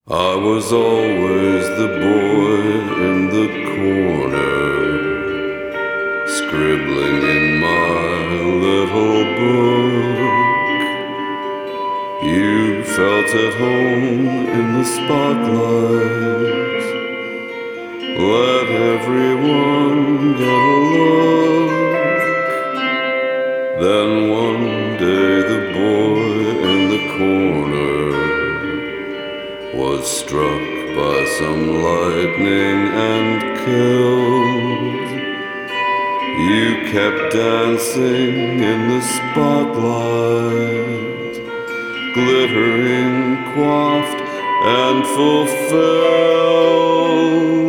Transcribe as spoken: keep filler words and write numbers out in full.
I was always the boy in the corner, scribbling in my little book. You felt at home in the spotlight, let everyone get a look. Then one day the boy in the corner was struck by some lightning and killed. You kept dancing in the spotlight, glittering, coiffed, and fulfilled.